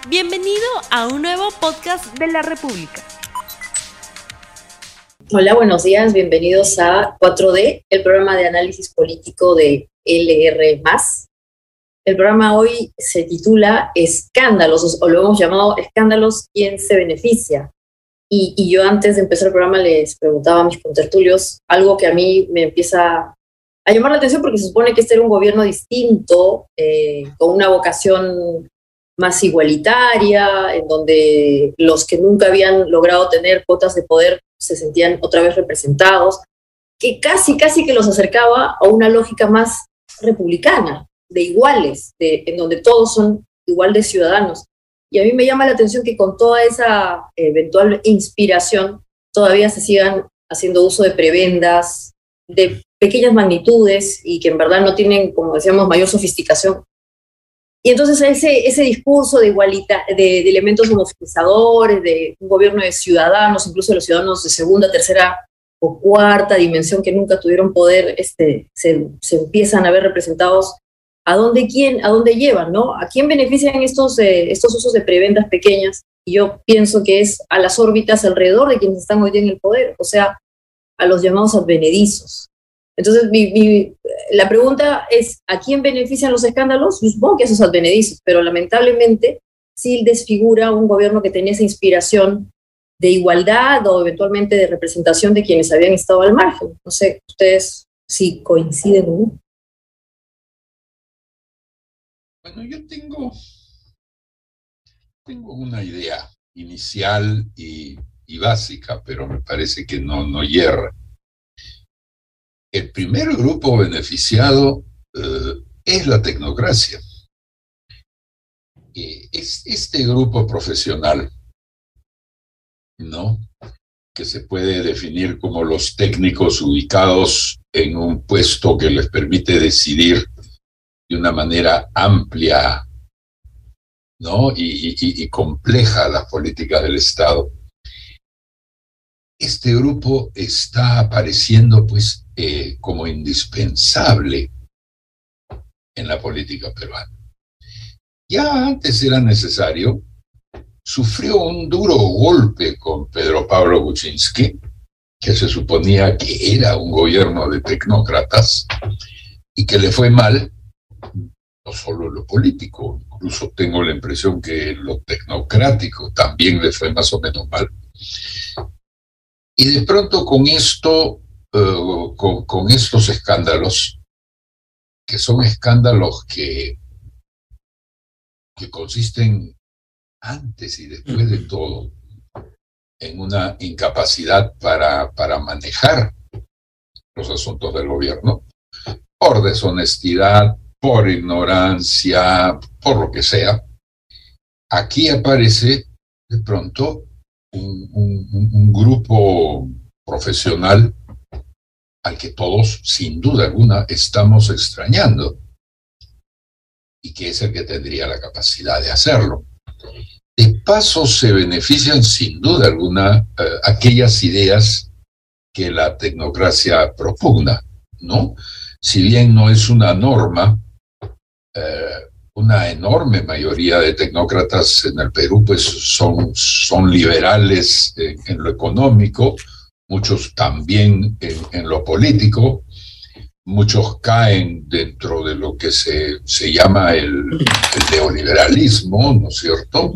Bienvenido a un nuevo podcast de la República. Hola, buenos días, bienvenidos a 4D, el programa de análisis político de LR+. El programa hoy se titula Escándalos, o lo hemos llamado Escándalos, ¿quién se beneficia? Y yo antes de empezar el programa les preguntaba a mis contertulios algo que a mí me empieza a llamar la atención porque se supone que este era un gobierno distinto, con una vocación más igualitaria, en donde los que nunca habían logrado tener cuotas de poder se sentían otra vez representados, que casi que los acercaba a una lógica más republicana, de iguales, en donde todos son igual de ciudadanos. Y a mí me llama la atención que con toda esa eventual inspiración todavía se sigan haciendo uso de prebendas, de pequeñas magnitudes y que en verdad no tienen, como decíamos, mayor sofisticación. Y entonces ese discurso de de elementos homogeneizadores, de un gobierno de ciudadanos, incluso de los ciudadanos de segunda, tercera o cuarta dimensión que nunca tuvieron poder, se empiezan a ver representados. ¿A dónde llevan, no? ¿A quién benefician estos usos de prebendas pequeñas? Y yo pienso que es a las órbitas alrededor de quienes están hoy día en el poder, o sea, a los llamados advenedizos. Entonces, la pregunta es, ¿a quién benefician los escándalos? Yo supongo que a esos advenedizos, pero lamentablemente sí desfigura un gobierno que tenía esa inspiración de igualdad o eventualmente de representación de quienes habían estado al margen. No sé, ustedes si coinciden o no. Bueno, yo tengo una idea inicial y básica, pero me parece que no hierra. El primer grupo beneficiado es la tecnocracia. Es este grupo profesional, ¿no?, que se puede definir como los técnicos ubicados en un puesto que les permite decidir de una manera amplia, ¿no?, y compleja las políticas del Estado. Este grupo está apareciendo, pues, como indispensable en la política peruana. Ya antes era necesario, sufrió un duro golpe con Pedro Pablo Kuczynski, que se suponía que era un gobierno de tecnócratas y que le fue mal, no solo lo político, incluso tengo la impresión que lo tecnocrático también le fue más o menos mal. Y de pronto con esto, con estos escándalos, que son escándalos que consisten antes y después de todo en una incapacidad para manejar los asuntos del gobierno, por deshonestidad, por ignorancia, por lo que sea, aquí aparece de pronto un grupo profesional al que todos, sin duda alguna, estamos extrañando y que es el que tendría la capacidad de hacerlo. De paso, se benefician sin duda alguna aquellas ideas que la tecnocracia propugna, ¿no? Si bien no es una norma, una enorme mayoría de tecnócratas en el Perú pues son liberales en lo económico, muchos también en lo político, muchos caen dentro de lo que se llama el neoliberalismo, ¿no es cierto?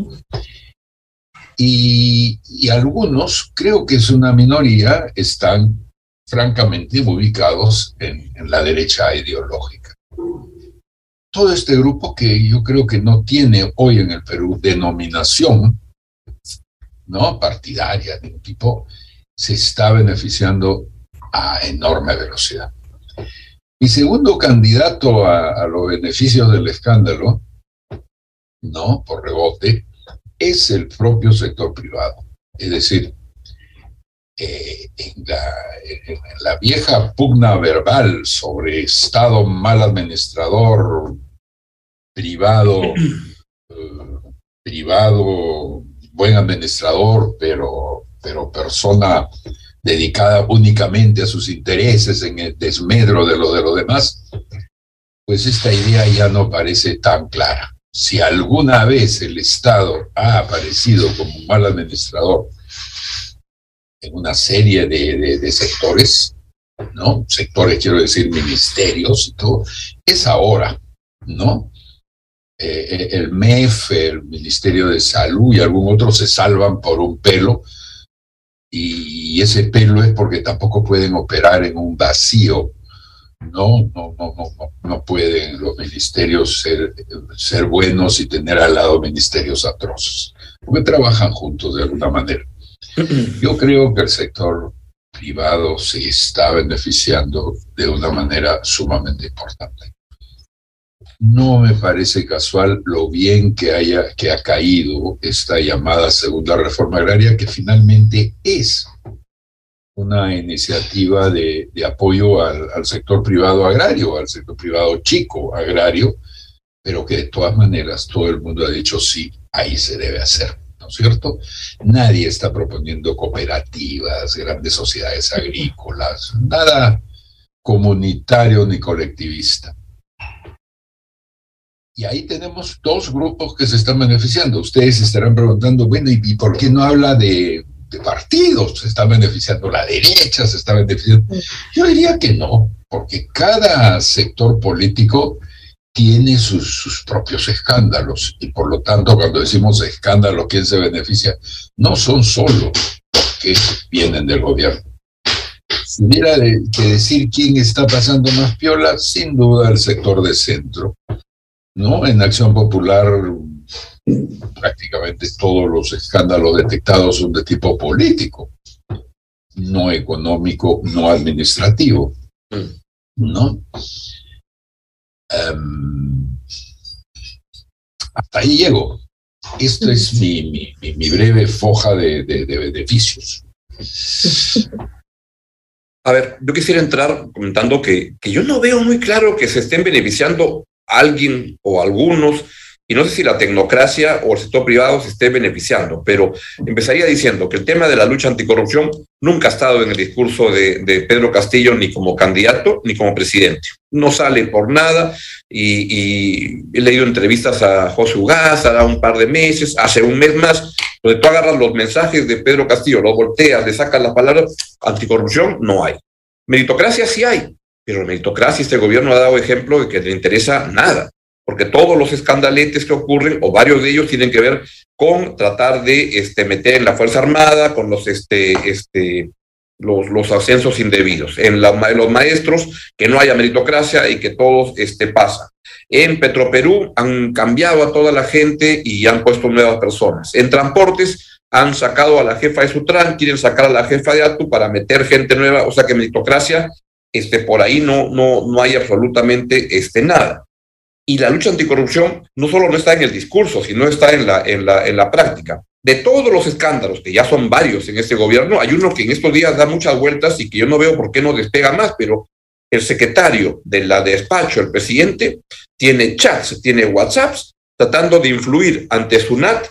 Y algunos, creo que es una minoría, están francamente ubicados en la derecha ideológica. Todo este grupo que yo creo que no tiene hoy en el Perú denominación, ¿no?, partidaria de un tipo, se está beneficiando a enorme velocidad. Mi segundo candidato a los beneficios del escándalo, ¿no?, por rebote, es el propio sector privado. Es decir, en la vieja pugna verbal sobre Estado mal administrador, privado buen administrador, pero persona dedicada únicamente a sus intereses en el desmedro de lo demás, pues esta idea ya no parece tan clara. si alguna vez el Estado ha aparecido como un mal administrador en una serie de sectores, ¿no? Sectores, quiero decir, ministerios y todo, es ahora, ¿no? El MEF, el Ministerio de Salud y algún otro se salvan por un pelo, y ese pelo es porque tampoco pueden operar en un vacío. No pueden los ministerios ser buenos y tener al lado ministerios atroces, porque trabajan juntos de alguna manera. Yo creo que el sector privado se está beneficiando de una manera sumamente importante. No me parece casual lo bien que ha caído esta llamada segunda reforma agraria, que finalmente es una iniciativa de apoyo al sector privado agrario, al sector privado chico agrario, pero que de todas maneras todo el mundo ha dicho sí, ahí se debe hacer, ¿no es cierto? Nadie está proponiendo cooperativas, grandes sociedades agrícolas, nada comunitario ni colectivista. Y ahí tenemos dos grupos que se están beneficiando. Ustedes se estarán preguntando, bueno, ¿y por qué no habla de partidos? ¿Se está beneficiando la derecha? ¿Se está beneficiando? Yo diría que no, porque cada sector político tiene sus propios escándalos, y por lo tanto, cuando decimos escándalo, ¿quién se beneficia? No son solo los que vienen del gobierno. Si hubiera que decir quién está pasando más piola, sin duda el sector de centro, ¿no? En Acción Popular prácticamente todos los escándalos detectados son de tipo político, no económico, no administrativo, ¿no? Hasta ahí llego. Esto es mi breve foja de beneficios. A ver, yo quisiera entrar comentando que yo no veo muy claro que se estén beneficiando alguien o algunos, y no sé si la tecnocracia o el sector privado se esté beneficiando, pero empezaría diciendo que el tema de la lucha anticorrupción nunca ha estado en el discurso de Pedro Castillo, ni como candidato ni como presidente. No sale por nada, y he leído entrevistas a José Ugaz hace un par de meses, hace un mes más, donde tú agarras los mensajes de Pedro Castillo, los volteas, le sacas las palabras, anticorrupción no hay. Meritocracia sí hay, pero la meritocracia, este gobierno ha dado ejemplo de que le interesa nada, porque todos los escandaletes que ocurren, o varios de ellos, tienen que ver con tratar de meter en la Fuerza Armada, con los ascensos indebidos, en los maestros, que no haya meritocracia y que todos pasan. En Petroperú han cambiado a toda la gente y han puesto nuevas personas. En transportes han sacado a la jefa de Sutran, quieren sacar a la jefa de ATU para meter gente nueva, o sea que meritocracia por ahí no hay absolutamente nada. Y la lucha anticorrupción no solo no está en el discurso, sino está en la práctica. De todos los escándalos, que ya son varios en este gobierno, hay uno que en estos días da muchas vueltas y que yo no veo por qué no despega más, pero el secretario de la despacho, el presidente, tiene chats, tiene WhatsApps, tratando de influir ante SUNAT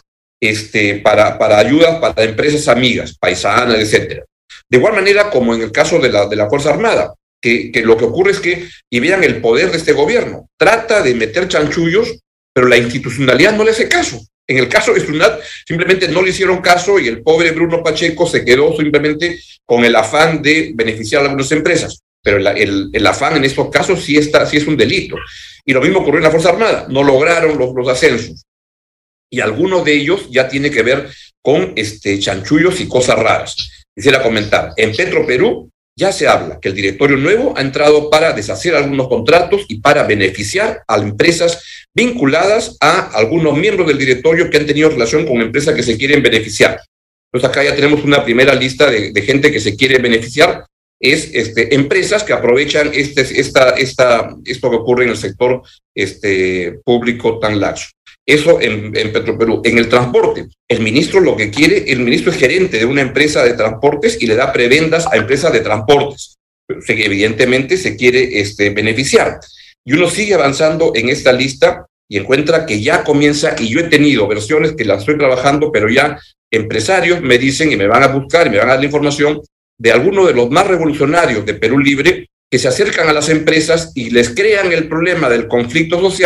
para ayudas para empresas amigas, paisanas, etcétera. De igual manera como en el caso de la Fuerza Armada, que lo que ocurre es que, y vean el poder de este gobierno, trata de meter chanchullos, pero la institucionalidad no le hace caso. En el caso de SUNAT, simplemente no le hicieron caso y el pobre Bruno Pacheco se quedó simplemente con el afán de beneficiar a algunas empresas. Pero el afán en estos casos sí es un delito. Y lo mismo ocurrió en la Fuerza Armada, no lograron los ascensos. Y algunos de ellos ya tiene que ver con chanchullos y cosas raras. Quisiera comentar, en Petroperú ya se habla que el directorio nuevo ha entrado para deshacer algunos contratos y para beneficiar a empresas vinculadas a algunos miembros del directorio que han tenido relación con empresas que se quieren beneficiar. Entonces acá ya tenemos una primera lista de gente que se quiere beneficiar. Es empresas que aprovechan esto que ocurre en el sector público tan laxo. Eso en Petroperú. En el transporte, el ministro lo que quiere, el ministro es gerente de una empresa de transportes y le da prebendas a empresas de transportes. Evidentemente se quiere beneficiar. Y uno sigue avanzando en esta lista y encuentra que ya comienza, y yo he tenido versiones que las estoy trabajando, pero ya empresarios me dicen y me van a buscar y me van a dar la información de algunos de los más revolucionarios de Perú Libre que se acercan a las empresas y les crean el problema del conflicto social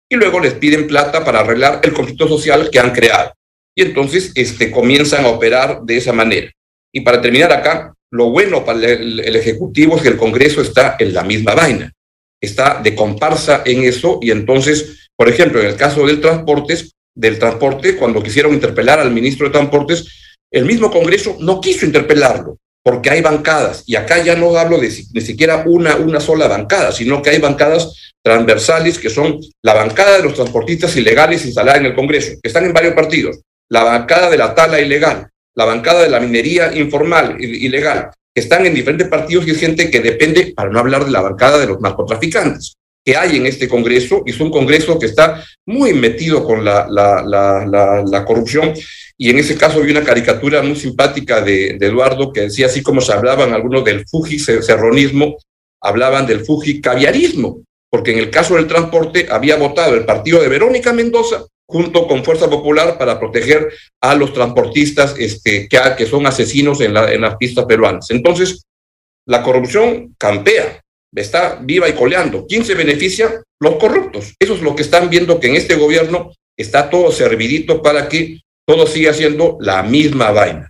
y luego les piden plata para arreglar el conflicto social que han creado. Y entonces comienzan a operar de esa manera. Y para terminar acá, lo bueno para el Ejecutivo es que el Congreso está en la misma vaina, está de comparsa en eso, y entonces, por ejemplo, en el caso del transporte, cuando quisieron interpelar al ministro de Transportes, el mismo Congreso no quiso interpelarlo, porque hay bancadas, y acá ya no hablo de ni siquiera una sola bancada, sino que hay bancadas transversales que son la bancada de los transportistas ilegales instalada en el Congreso, que están en varios partidos, la bancada de la tala ilegal, la bancada de la minería informal, ilegal, que están en diferentes partidos, y es gente que depende, para no hablar de la bancada de los narcotraficantes, que hay en este Congreso, y es un Congreso que está muy metido con la corrupción. Y en ese caso vi una caricatura muy simpática de Eduardo que decía, así como se hablaban algunos del fujicerronismo, hablaban del fujicaviarismo, porque en el caso del transporte había votado el partido de Verónica Mendoza junto con Fuerza Popular para proteger a los transportistas que son asesinos en las pistas peruanas. Entonces, la corrupción campea, está viva y coleando. ¿Quién se beneficia? Los corruptos. Eso es lo que están viendo, que en este gobierno está todo servidito para que todo siga siendo la misma vaina.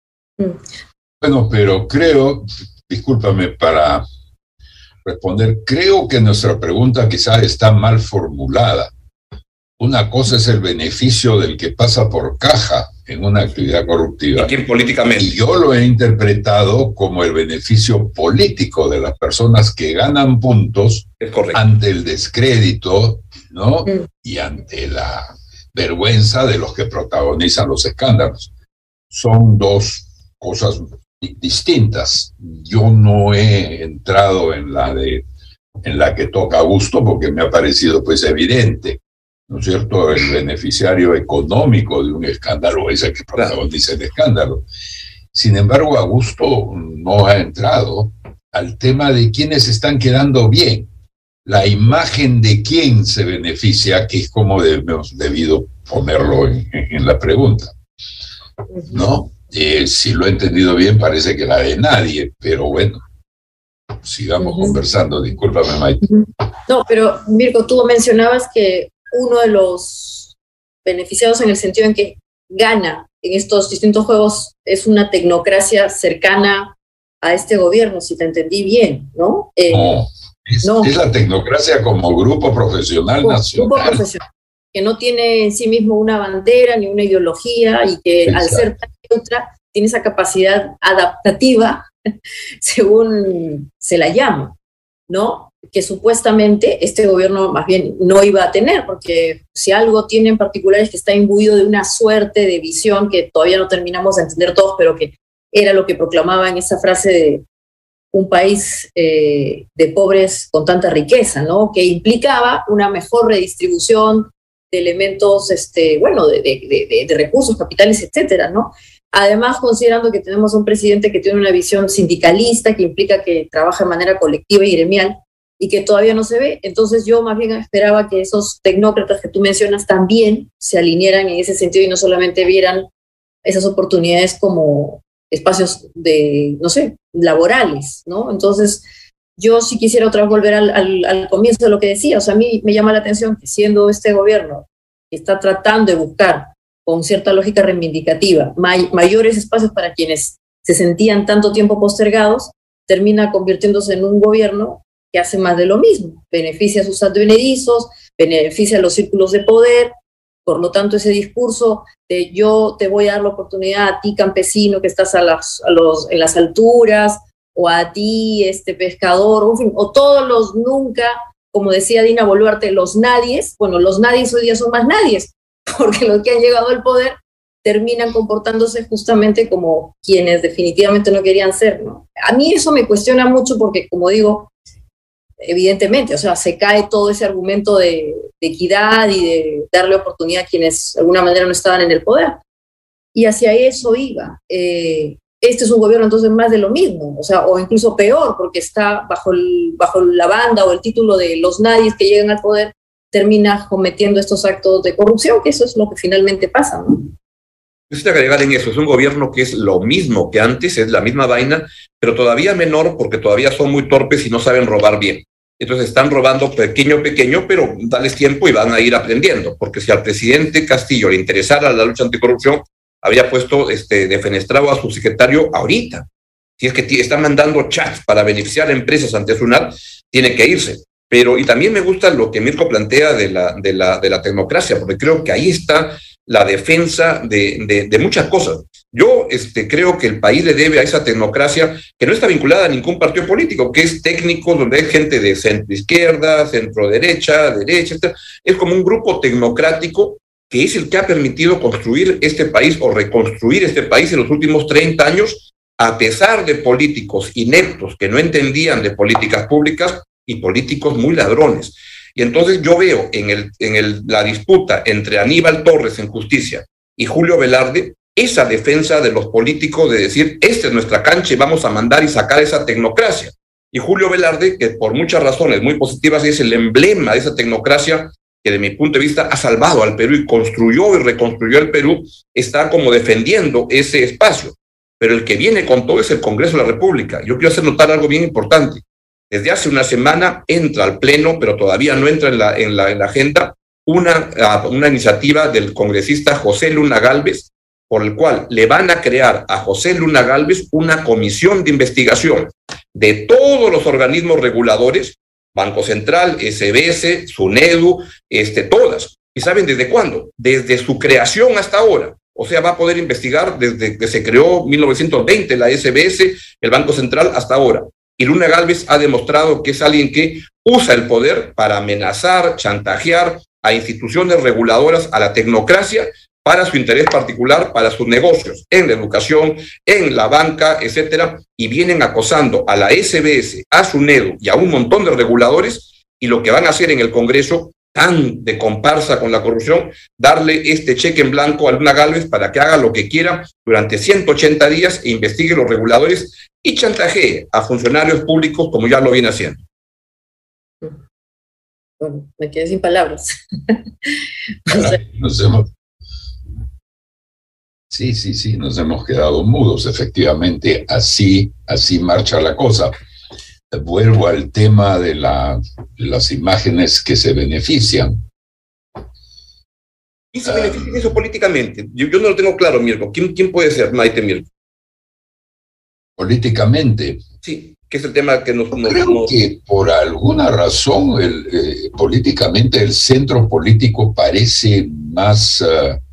Bueno, pero creo, discúlpame para responder, creo que nuestra pregunta quizás está mal formulada. Una cosa es el beneficio del que pasa por caja en una actividad corruptiva. ¿Y quién políticamente? Y yo lo he interpretado como el beneficio político de las personas que ganan puntos ante el descrédito, ¿no? Y ante la vergüenza de los que protagonizan los escándalos. Son dos cosas distintas. Yo no he entrado en la que toca a gusto, porque me ha parecido pues evidente, ¿no es cierto? El beneficiario económico de un escándalo es el que protagoniza el escándalo. Sin embargo, Augusto no ha entrado al tema de quiénes están quedando bien, la imagen de quién se beneficia, que es como hemos debido ponerlo en la pregunta, ¿no? Si lo he entendido bien, parece que la de nadie, pero bueno, sigamos conversando. Discúlpame, Maite. No, pero Mirko, tú mencionabas que uno de los beneficiados, en el sentido en que gana en estos distintos juegos, es una tecnocracia cercana a este gobierno, si te entendí bien, ¿no? No, es la tecnocracia como grupo profesional nacional. Grupo profesional, que no tiene en sí mismo una bandera ni una ideología, y que al ser tan neutra tiene esa capacidad adaptativa, según se la llama, ¿no? Que supuestamente este gobierno más bien no iba a tener, porque si algo tiene en particular es que está imbuido de una suerte de visión que todavía no terminamos de entender todos, pero que era lo que proclamaba en esa frase de un país de pobres con tanta riqueza, ¿no? Que implicaba una mejor redistribución de elementos, de recursos, capitales, etcétera, ¿no? Además, considerando que tenemos un presidente que tiene una visión sindicalista, que implica que trabaja de manera colectiva y gremial, y que todavía no se ve. Entonces yo más bien esperaba que esos tecnócratas que tú mencionas también se alinearan en ese sentido y no solamente vieran esas oportunidades como espacios de, no sé, laborales, ¿no? Entonces yo sí quisiera otra vez volver al comienzo de lo que decía. O sea, a mí me llama la atención que, siendo este gobierno que está tratando de buscar con cierta lógica reivindicativa mayores espacios para quienes se sentían tanto tiempo postergados, termina convirtiéndose en un gobierno que hace más de lo mismo, beneficia a sus advenedizos, beneficia a los círculos de poder. Por lo tanto, ese discurso de yo te voy a dar la oportunidad a ti, campesino, que estás en las alturas, o a ti, pescador, en fin, o todos los nunca, como decía Dina Boluarte, los nadies. Bueno, los nadies hoy día son más nadies, porque los que han llegado al poder terminan comportándose justamente como quienes definitivamente no querían ser, ¿no? A mí eso me cuestiona mucho, porque, como digo, evidentemente, o sea, se cae todo ese argumento de equidad y de darle oportunidad a quienes de alguna manera no estaban en el poder. Y hacia eso iba. Este es un gobierno entonces más de lo mismo, o sea, o incluso peor, porque está bajo la banda o el título de los nadies que llegan al poder, termina cometiendo estos actos de corrupción, que eso es lo que finalmente pasa, ¿no? Necesito agregar en eso, es un gobierno que es lo mismo que antes, es la misma vaina, pero todavía menor, porque todavía son muy torpes y no saben robar bien. Entonces están robando pequeño, pero dales tiempo y van a ir aprendiendo, porque si al presidente Castillo le interesara la lucha anticorrupción, habría puesto defenestrado a su secretario ahorita. Si es que está mandando chats para beneficiar a empresas ante SUNAT, tiene que irse. Pero, y también me gusta lo que Mirko plantea de la tecnocracia, porque creo que ahí está la defensa de muchas cosas. Yo creo que el país le debe a esa tecnocracia que no está vinculada a ningún partido político, que es técnico, donde hay gente de centro izquierda, centro derecha, etc. Es como un grupo tecnocrático que es el que ha permitido construir este país o reconstruir este país en los últimos 30 años, a pesar de políticos ineptos que no entendían de políticas públicas y políticos muy ladrones. Y entonces yo veo en la disputa entre Aníbal Torres en justicia y Julio Velarde esa defensa de los políticos de decir, esta es nuestra cancha y vamos a mandar y sacar esa tecnocracia. Y Julio Velarde, que por muchas razones muy positivas es el emblema de esa tecnocracia que de mi punto de vista ha salvado al Perú y construyó y reconstruyó el Perú, está como defendiendo ese espacio. Pero el que viene con todo es el Congreso de la República. Yo quiero hacer notar algo bien importante. Desde hace una semana entra al Pleno, pero todavía no entra en la agenda, una iniciativa del congresista José Luna Gálvez, por el cual le van a crear a José Luna Gálvez una comisión de investigación de todos los organismos reguladores, Banco Central, SBS, SUNEDU, todas. ¿Y saben desde cuándo? Desde su creación hasta ahora. O sea, va a poder investigar desde que se creó en 1920 la SBS, el Banco Central, hasta ahora. Y Luna Gálvez ha demostrado que es alguien que usa el poder para amenazar, chantajear a instituciones reguladoras, a la tecnocracia, para su interés particular, para sus negocios, en la educación, en la banca, etcétera, y vienen acosando a la SBS, a SUNEDU y a un montón de reguladores, y lo que van a hacer en el Congreso, tan de comparsa con la corrupción, darle este cheque en blanco a Luna Gálvez para que haga lo que quiera durante 180 días e investigue los reguladores y chantajee a funcionarios públicos como ya lo viene haciendo. Bueno, me quedé sin palabras. Sí, nos hemos quedado mudos. Efectivamente, así marcha la cosa. Vuelvo al tema de las imágenes que se benefician. ¿Y se beneficia eso políticamente? Yo no lo tengo claro, Mirko. ¿Quién puede ser Maite Mirko? Políticamente. Sí, que es el tema que Creo que por alguna razón políticamente el centro político parece más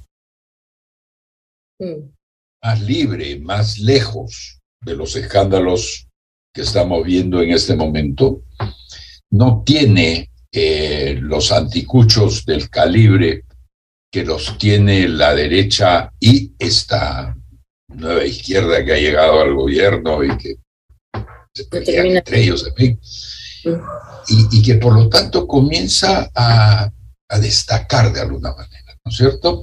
libre, más lejos de los escándalos que estamos viendo en este momento. No tiene los anticuchos del calibre que los tiene la derecha y esta nueva izquierda que ha llegado al gobierno y que se pelean entre ellos, en fin. Y que por lo tanto comienza a destacar de alguna manera, ¿no es cierto?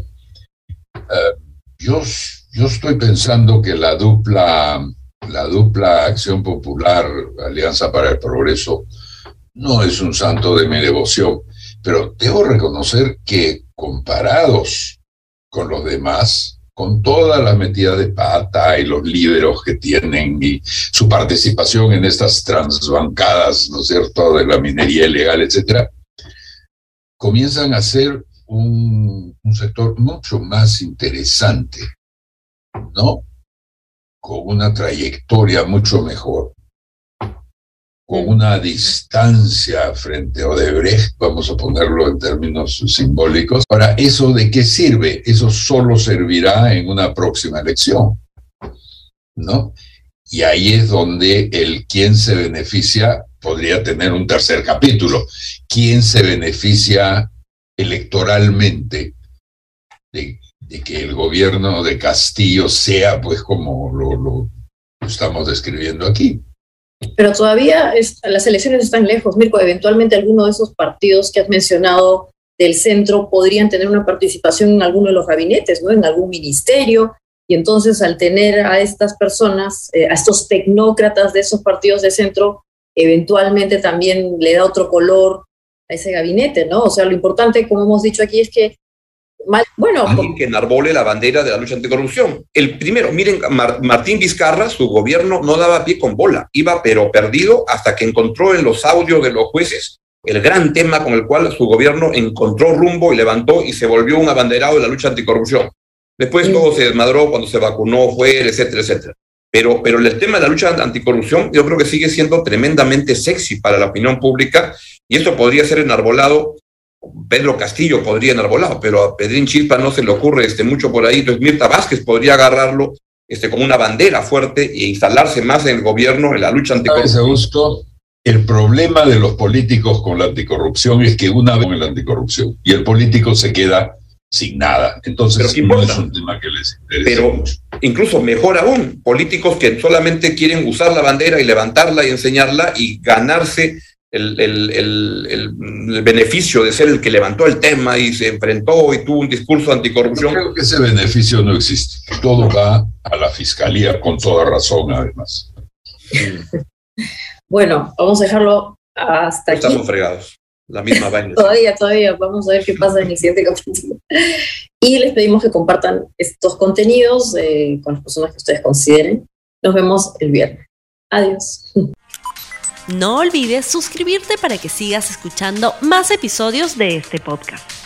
Yo estoy pensando que la dupla Acción Popular, Alianza para el Progreso, no es un santo de mi devoción, pero debo reconocer que comparados con los demás, con toda la metida de pata y los líderos que tienen y su participación en estas transbancadas, ¿no es cierto?, de la minería ilegal, etcétera, comienzan a ser un sector mucho más interesante, ¿no? Con una trayectoria mucho mejor, con una distancia frente a Odebrecht, vamos a ponerlo en términos simbólicos. Ahora, ¿eso de qué sirve? Eso solo servirá en una próxima elección, ¿no? Y ahí es donde el quién se beneficia podría tener un tercer capítulo. ¿Quién se beneficia electoralmente de que el gobierno de Castillo sea, pues, como lo estamos describiendo aquí? Pero todavía las elecciones están lejos, Mirko. Eventualmente alguno de esos partidos que has mencionado del centro podrían tener una participación en alguno de los gabinetes, ¿no?, en algún ministerio, y entonces al tener a estas personas, a estos tecnócratas de esos partidos de centro, eventualmente también le da otro color a ese gabinete, ¿no? O sea, lo importante, como hemos dicho aquí, es que alguien que enarbole la bandera de la lucha anticorrupción. El primero, miren, Martín Vizcarra, su gobierno no daba pie con bola, iba pero perdido hasta que encontró en los audios de los jueces el gran tema con el cual su gobierno encontró rumbo y levantó y se volvió un abanderado de la lucha anticorrupción. Después todo se desmadró cuando se vacunó, etcétera, etcétera. Pero el tema de la lucha anticorrupción yo creo que sigue siendo tremendamente sexy para la opinión pública y esto podría ser enarbolado. Pedro Castillo podría enarbolado, pero a Pedrín Chispa no se le ocurre mucho por ahí. Entonces Mirta Vázquez podría agarrarlo como una bandera fuerte e instalarse más en el gobierno, en la lucha anticorrupción. Augusto, el problema de los políticos con la anticorrupción es que una vez con la anticorrupción y el político se queda sin nada. Entonces no es un tema que les interese mucho. Incluso mejor aún, políticos que solamente quieren usar la bandera y levantarla y enseñarla y ganarse el beneficio de ser el que levantó el tema y se enfrentó y tuvo un discurso anticorrupción. Yo creo que ese beneficio no existe. Todo va a la fiscalía, con toda razón, además. Bueno, vamos a dejarlo hasta aquí. Estamos fregados. La misma vaina. Todavía. Vamos a ver qué pasa en el siguiente capítulo. Y les pedimos que compartan estos contenidos con las personas que ustedes consideren. Nos vemos el viernes. Adiós. No olvides suscribirte para que sigas escuchando más episodios de este podcast.